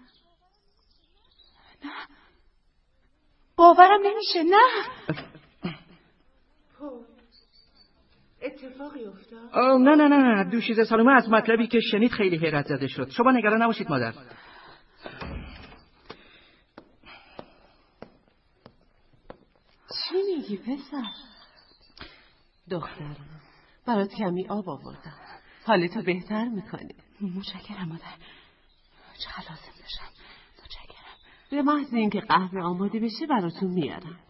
باورم نمیشه. نه اتفاقی افتاد؟ نه دوشیزه سالومه از مطلبی که شنید خیلی حیرت زده شد. شما نگران نباشید مادر. چی میگی پسر؟ دخترم، برات کمی آب آوردم. حالتو بهتر میکنی. متشکرم مادر. چقدر لازم داشتم. متشکرم. به محض اینکه قهوه آماده بشه براتون میارم.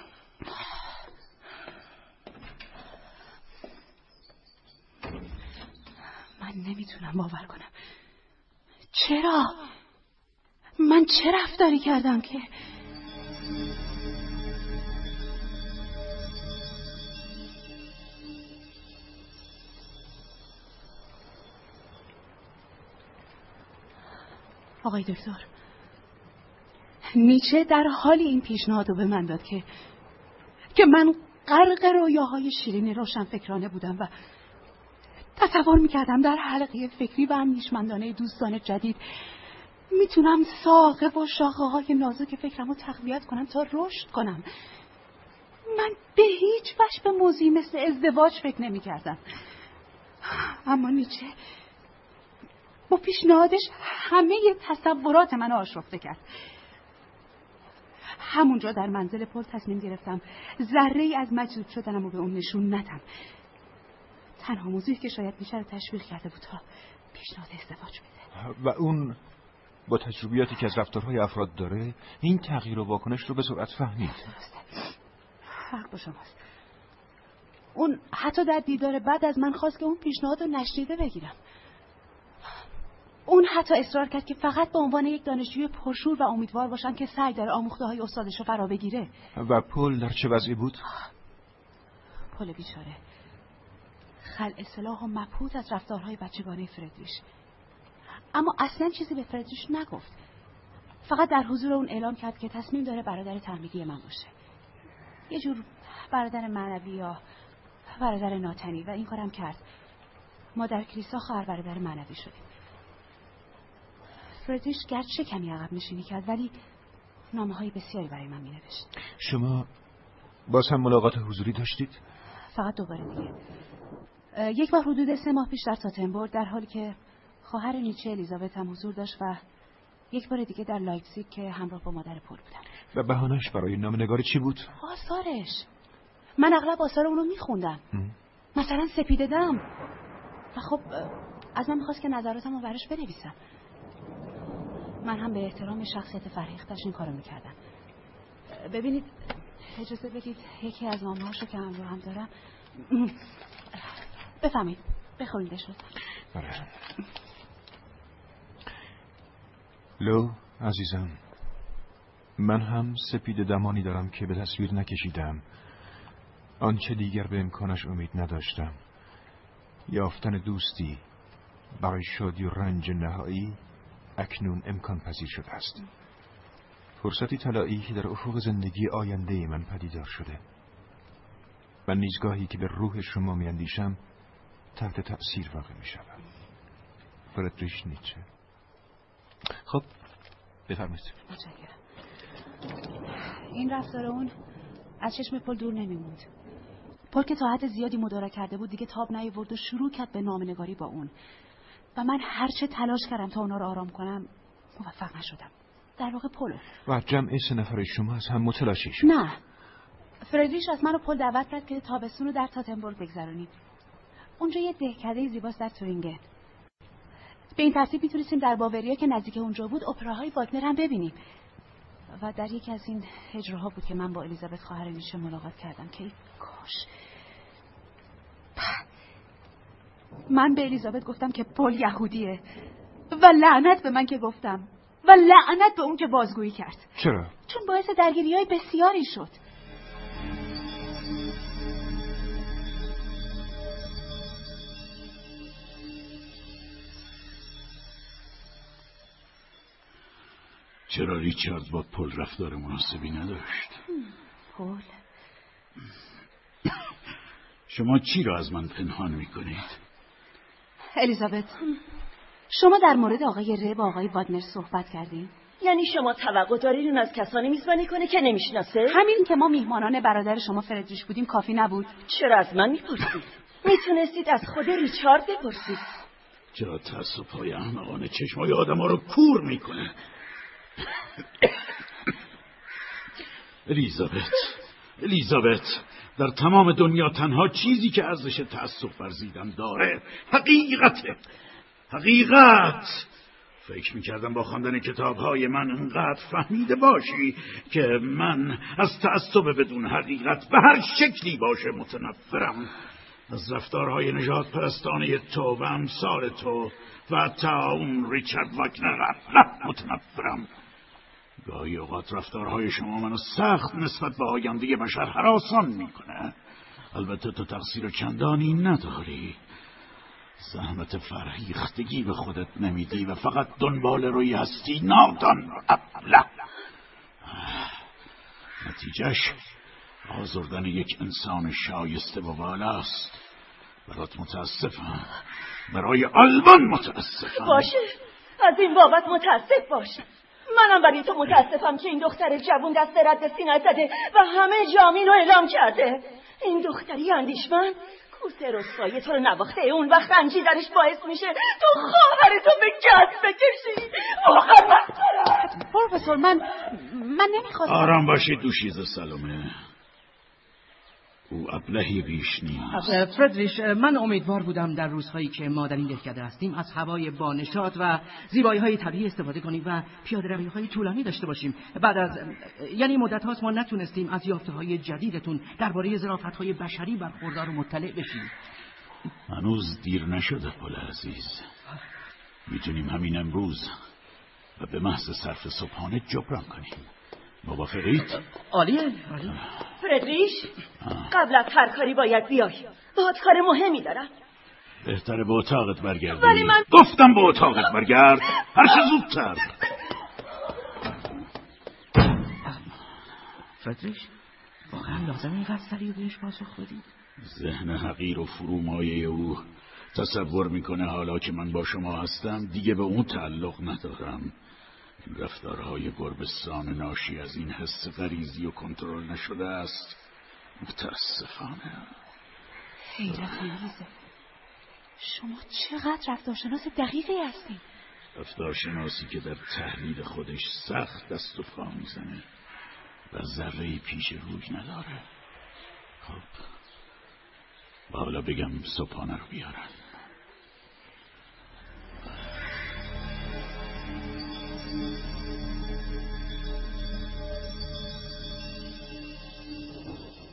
من نمیتونم باور کنم. چرا؟ من چه رفتاری کردم که آقای دکتر، نیچه در حالی این پیشنهاد رو به من داد که من غرق رویاهای شیرین روشنفکرانه بودم و تصور میکردم در حلقه فکری و اندیشمندانه دوستان جدید میتونم ساقه و شاخه های نازک فکرم رو تقویت کنم تا رشد کنم. من به هیچ وجه به موضوعی مثل ازدواج فکر نمیکردم. اما نیچه با پیشنهادش همه تصورات منو آشفته کرد. همونجا در منزل پل تصمیم گرفتم ذره‌ای از مجذوب شدنم رو به اون نشون ندم. تنها موضوعی که شاید نیچه رو تشویق کرده بود تا پیشنهاد ازدواج بده. و اون با تجربیاتی که از رفتارهای افراد داره این تغییر و واکنش رو به سرعت فهمید. حق با شماست. اون حتی در دیدار بعد از من خواست که اون پیشنهاد رو نشنیده بگیرم. اون حتی اصرار کرد که فقط به عنوان یک دانشجوی پرشور و امیدوار باشم که سعی داره آموخته‌های استادش رو فرا بگیره. و پل در چه وضعی بود؟ پل بیچاره خلع سلاح و مبهوت از رفتارهای بچگانه فردریش. اما اصلا چیزی به فردریش نگفت. فقط در حضور اون اعلام کرد که تصمیم داره برادر تحمیلی من باشه. یه جور برادر معنوی یا برادر ناتنی، و این کارم کرد. ما در کلیسا خواهر برادر معنوی شدیم. فردریش گرچه کمی عقب نشینی کرد ولی نامه‌های بسیاری برای من می‌نوشت. شما باز هم ملاقات حضوری داشتید؟ فقط دوباره دیگه. یک بار حدود 3 ماه پیش در تاتنبورگ، در حالی که خواهر نیچه الیزابت هم حضور داشت، و یک بار دیگه در لایپزیگ که همراه با مادر پل بودم. و بهانه‌اش برای نامه‌نگاری چی بود؟ آثارش. من اغلب آثار اونو میخوندم. مثلا سپیده دم. و خب از من میخواست که نظراتم رو براش بنویسم. من هم به احترام شخصیت فرهیختش این کارو میکردم. ببینید، اجازه بدید یکی از نامه‌هاشو که همراه هم دارم. بفهمید، بخونیدش رو. لو عزیزم، من هم سپید دمانی دارم که به تصویر نکشیدم. آنچه دیگر به امکانش امید نداشتم، یافتن دوستی برای شادی و رنج نهایی، اکنون امکان پذیر شده است. فرصتی طلایی که در افق زندگی آینده من پدیدار شده. من نیزگاهی که به روح شما میاندیشم تحت تأثیر واقع می شدم. فردریش نیچه. خب بفرمایید. متشکرم. این رفتار اون از چشم پل دور نمیموند. پل که تا حد زیادی مدارا کرده بود دیگه تاب نیاورد و شروع کرد به نامه‌نگاری با اون. و من هرچه تلاش کردم تا اونا رو آرام کنم موفق نشدم. در واقع پل و جمع 3 نفر شما از هم متلاشی شد. نه، فردریش از من و پل دعوت کرد که تابستون رو در تاتنبورگ بگذرونیم. اونجا یه دهکده زیباست در تورینگن. به این ترتیب میتونستیم در باوریا که نزدیک اونجا بود اپراهای واگنر هم ببینیم. و در یکی از این هجرها بود که من با الیزابت خواهر نیچه ملاقات کردم که ای کاش. من به الیزابت گفتم که پل یهودیه و لعنت به من که گفتم و لعنت به اون که بازگویی کرد. چرا؟ چون باعث درگیری‌های بسیاری شد. چرا ریچارد با پل رفتار مناسبی نداشت؟ پل؟ شما چی را از من پنهان میکنید؟ الیزابت، شما در مورد آقای ری با آقای واگنر صحبت کردین؟ یعنی شما توقع دارید اون از کسانی میزبانی کنه که نمیشناسه؟ همین که ما میهمانان برادر شما فردریش بودیم کافی نبود؟ چرا از من میپرسید؟ میتونستید از خود ریچارد بپرسید. چرا تأسف‌های احمقانه چشمای آدم‌ها رو کور میکنه؟ الیزابت، در تمام دنیا تنها چیزی که ارزش تأسف ورزیدن داره حقیقت. فکر میکردم با خواندن کتابهای من انقدر فهمیده باشی که من از تعصب بدون حقیقت به هر شکلی باشه متنفرم. از رفتارهای نژاد پرستانه تو و امثال تو و حتی اون ریچارد واگنر متنفرم. گاهی اوقات رفتارهای شما منو سخت نسبت به آینده بشر هراسان میکنه. البته تو تقصیر چندانی نداری. زحمت فرهیختگی به خودت نمیدی و فقط دنبال روی هستی نادان و ابله. نتیجهش آزردن یک انسان شایسته و والاست. برات متاسفم. برای آلمان متاسفم. باشه، از این بابت متاسف باش. منم برای تو متاسفم که این دختر جوون دست رد سینه زده و همه جامین رو اعلام کرده. این دختری اندیشمند کوسه رسوایی تو رو نواخته. اون وقت رنجیدنش باعث میشه تو خواهرتو به گز بکشی. واقعا مسخره. پروفسور من نمیخواستم. آرام باشید دوشیزه سلامه. او ابلهی بیش نیست. فردریش، من امیدوار بودم در روزهایی که ما در این دهکده هستیم از هوای بانشاد و زیبایی‌های طبیعی استفاده کنیم و پیاده‌روی‌های طولانی داشته باشیم. بعد از مدت هاست ما نتونستیم از یافته‌های جدیدتون درباره ظرافت‌های بشری برخوردار و مطلع بشیم. هنوز دیر نشده پل عزیز. میتونیم همین امروز و به محض صرف صبحانه جبران کنیم. موافقید؟ عالیه. فردریش، قبل از هر کاری باید بیای. باید کار مهمی دارم. بهتره به اتاقت برگردی. ولی من گفتم به اتاقت برگرد. هر چه زودتر. فردریش، واقعا لازم این قصری رو بهش پاسخ بدی؟ ذهن حقیر و فرومایه او تصور میکنه حالا که من با شما هستم دیگه به اون تعلق ندارم. این رفتارهای گربه‌سان ناشی از این حس غریزی و کنترل نشده است. متاسفانه. حیرت انگیزه. شما چقدر رفتارشناس دقیقی هستین. رفتارشناسی که در تحلیل خودش سخت دست و پا میزنه و ذره‌ای پیش روی نداره. خب حالا بگم صبحانه رو بیارن.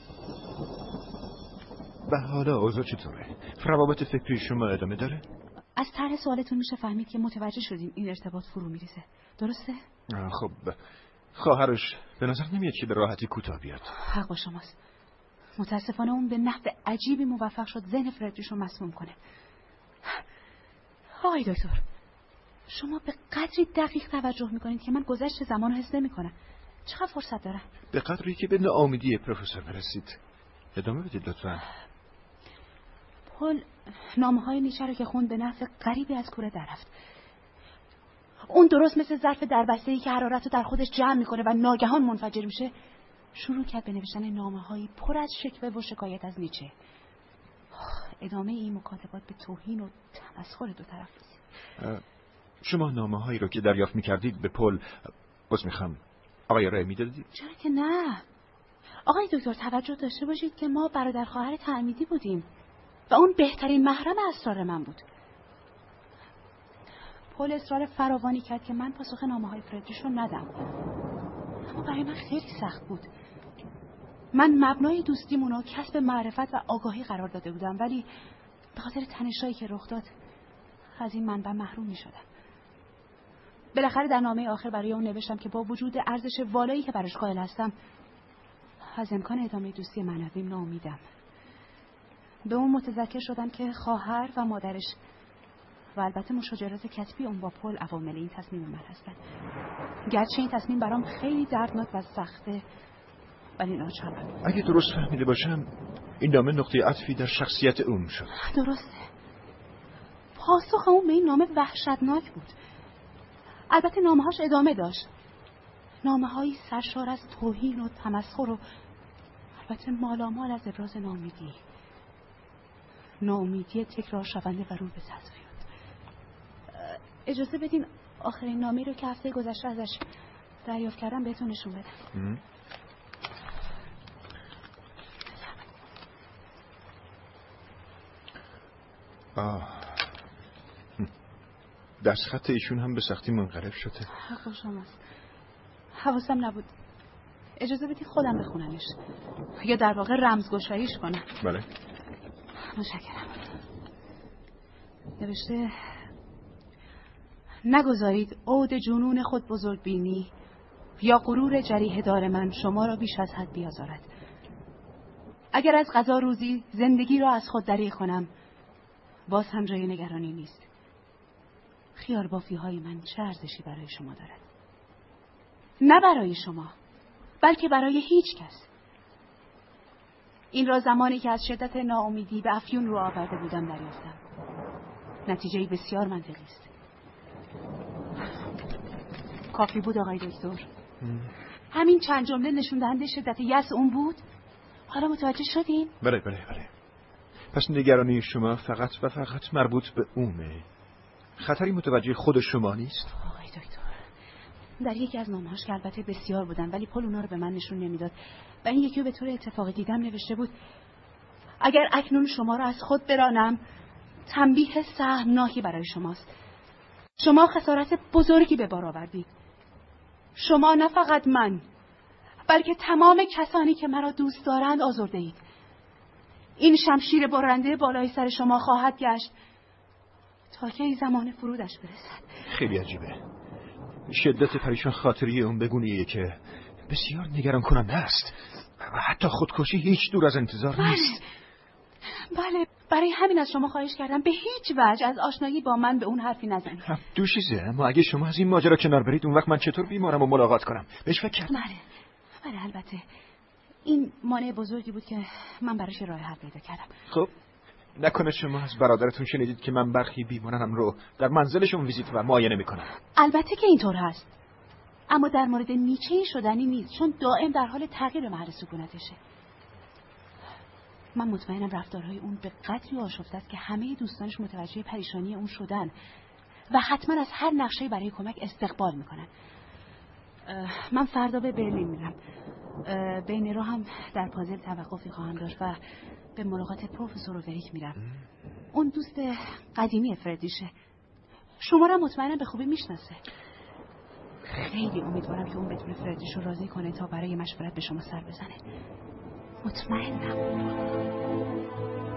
و حالا اوضاع چطوره؟ روابط فکری شما ادامه داره؟ از طرح سوالتون میشه فهمید که متوجه شدیم این ارتباط فرو میریزه. درسته؟ خب خواهرش به نظر نمیاد که به راحتی کوتاه بیاد. حق با شماست. متاسفانه اون به نحو عجیبی موفق شد ذهن فردریش رو مسموم کنه. آقای دکتر، شما به قدری دقیق توجه میکنید که من گذشت زمان رو حس نمیکنم. چقدر فرصت دارم؟ به قدری که به ناامیدی پروفسور برسید. ادامه بدید لطفاً. پل نامه‌های نیچه رو که خوند به نحو غریبی از کوره در رفت. اون درست مثل ظرف دربسته‌ای که حرارت رو در خودش جمع میکنه و ناگهان منفجر میشه شروع کرد به نوشتن نامه‌هایی پر از شکوه و شکایت از نیچه. ادامه این مکاتبات به توهین و تمسخر دو طرف رسید. شما نامه‌هایی رو که دریافت می‌کردید به پل میخوام آقای ری میدادید؟ چرا که نه. آقای دکتر توجه داشته باشید که ما برادر خواهر تعمیدی بودیم و اون بهترین محرم اسرار من بود. پل اصرار فراوانی کرد که من پاسخ نامه‌های فردریش رو ندم. اما برای من خیلی سخت بود. من مبنای دوستیمون رو کسب معرفت و آگاهی قرار داده بودم، ولی به خاطر تنشایی که رخ داد از این منبع محروم می شدم. بالاخره در نامه آخر برای اون نوشتم که با وجود ارزش والایی که براش قائل هستم از امکان ادامه دوستی معنویم ناامیدم. به اون متذکر شدم که خواهر و مادرش و البته مشاجرات کتبی اون با پل عوامل این تصمیم من هستن. گرچه این تصمیم برام خیلی دردناک و سخته ولی ناچارم. اگه درست فهمیده باشم این نامه نقطه عطفی در شخصیت اون شد. درسته. پاسخ اون به این نامه وحشتناک بود. البته نامه‌هاش ادامه داشت. نامه‌هایی سرشار از توهین و تمسخر و البته مالامال از ابراز ناامیدی تکرار شونده و رو به تضاد. اجازه بدین آخرین نامه‌ای رو که هفته گذشته ازش دریافت کردم بهتون نشون بدم. دستخط ایشون هم به سختی منقلب شده. حق شماست. حواسم نبود. اجازه بدید خودم بخونمش یا در واقع رمزگشاییش کنم. بله. متشکرم. نوشته نگذارید عود جنون خود بزرگ بینی یا غرور جریحه دار من شما را بیش از حد بیازارد. اگر از قضا روزی زندگی را از خود دریغ کنم باز هم جای نگرانی نیست. خیال بافی های من چه ارزشی برای شما دارد؟ نه برای شما بلکه برای هیچ کس. این را زمانی که از شدت ناامیدی به افیون رو آورده بودم دریافتم. نتیجه‌ای بسیار منطقی است. کافی بود آقای دکتر. همین چند جمله نشون دهنده شدت یأس اون بود. حالا متوجه شدین؟ بله. پس نگرانی شما فقط و فقط مربوط به اونه. خطری متوجه خود شما نیست؟ آقای دکتر در یکی از نامه‌هاش که البته بسیار بودن ولی پل اونا رو به من نشون نمیداد و این یکی رو به طور اتفاقی دیدم نوشته بود اگر اکنون شما رو از خود برانم تنبیه سهمناکی برای شماست. شما خسارت بزرگی به بار آوردید. شما نه فقط من بلکه تمام کسانی که مرا دوست دارند آزرده اید. این شمشیر برنده بالای سر شما خواهد گشت تا که زمان فرودش برسد. خیلی عجیبه. شدت پریشان خاطری اون بگونیه که بسیار نگران کننده است و حتی خودکشی هیچ دور از انتظار نیست. بله برای همین از شما خواهش کردم به هیچ وجه از آشنایی با من به اون حرفی نزنید. دوشیزه اما اگه شما از این ماجرا کنار برید اون وقت من چطور بیمارم و ملاقات کنم؟ بهش فکر کردم. بله البته این مانع بزرگی بود که من براش راه حل پیدا کردم. خب نکنه شما از برادرتون شنیدید که من برخی بیمارانم رو در منزلشون ویزیت و معاینه میکنم؟ البته که اینطور هست اما در مورد نیچه شدنی نیست چون دائم در حال تغییر محل سکونتشه. من مطمئنم رفتارهای اون به قدری آشفته است که همه دوستانش متوجه پریشانی اون شدن و حتما از هر نقشه‌ای برای کمک استقبال میکنن. من فردا به برلین میرم. بین راه هم در پازل توقفی خواهم داشت و به ملاقات پروفسور وریک میرم. اون دوست قدیمی فردریشه. شما را مطمئنم به خوبی میشناسه. خیلی امیدوارم که اون بتونه فردریش رو راضی کنه تا برای مشورت به شما سر بزنه. مطمئنم.